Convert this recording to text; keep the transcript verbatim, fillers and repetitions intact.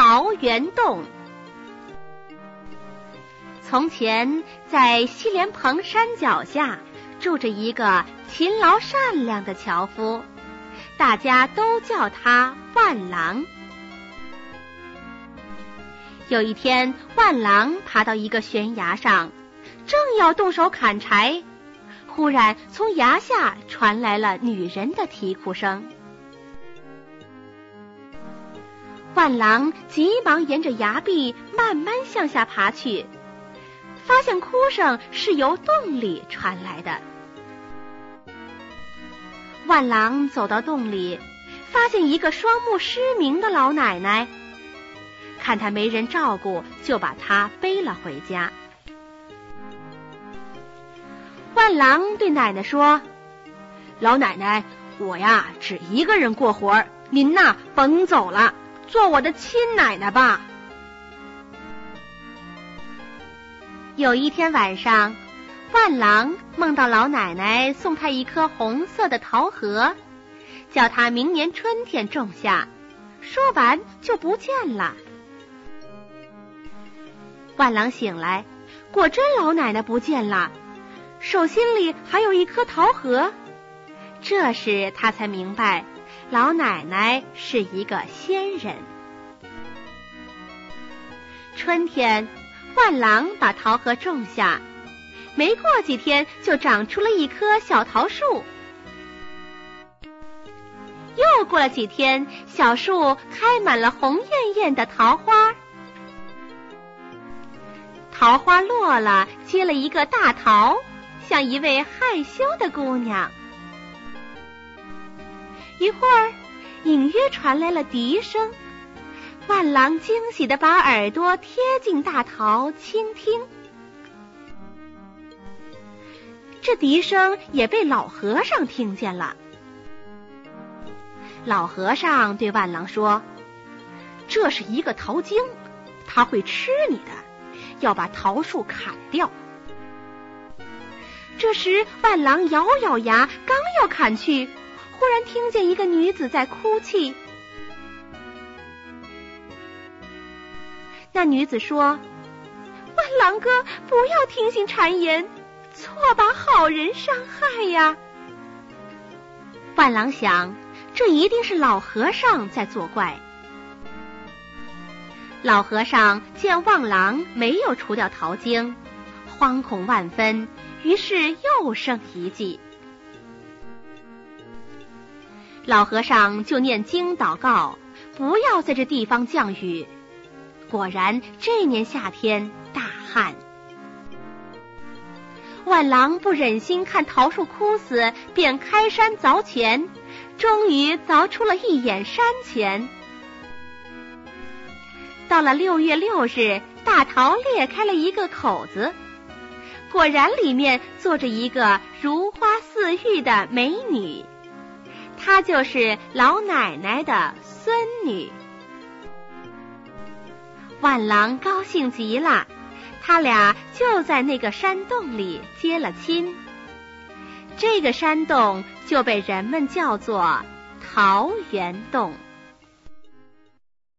桃源洞。从前，在西莲蓬山脚下住着一个勤劳善良的樵夫，大家都叫他万郎。有一天，万郎爬到一个悬崖上，正要动手砍柴，忽然从崖下传来了女人的啼哭声。万郎急忙沿着崖壁慢慢向下爬去，发现哭声是由洞里传来的。万郎走到洞里，发现一个双目失明的老奶奶，看她没人照顾，就把她背了回家。万郎对奶奶说：“老奶奶，我呀只一个人过活，您呐甭走了，做我的亲奶奶吧。”有一天晚上，万郎梦到老奶奶送他一颗红色的桃核，叫他明年春天种下，说完就不见了。万郎醒来，果真老奶奶不见了，手心里还有一颗桃核。这时他才明白，老奶奶是一个仙人。春天，万郎把桃核种下，没过几天就长出了一棵小桃树。又过了几天，小树开满了红艳艳的桃花。桃花落了，结了一个大桃，像一位害羞的姑娘。一会儿，隐约传来了笛声，万郎惊喜地把耳朵贴近大桃倾听。这笛声也被老和尚听见了。老和尚对万郎说：“这是一个桃精，它会吃你的，要把桃树砍掉。”这时万郎咬咬牙，刚要砍去，忽然听见一个女子在哭泣。那女子说：“万郎哥，不要听信谗言，错把好人伤害呀。”万郎想，这一定是老和尚在作怪。老和尚见万郎没有除掉桃精，惶恐万分，于是又生一计。老和尚就念经祷告，不要在这地方降雨。果然，这年夏天大旱。万郎不忍心看桃树枯死，便开山凿泉，终于凿出了一眼山泉。到了六月六日，大桃裂开了一个口子，果然里面坐着一个如花似玉的美女，她就是老奶奶的孙女。万郎高兴极了，他俩就在那个山洞里结了亲。这个山洞就被人们叫做桃源洞。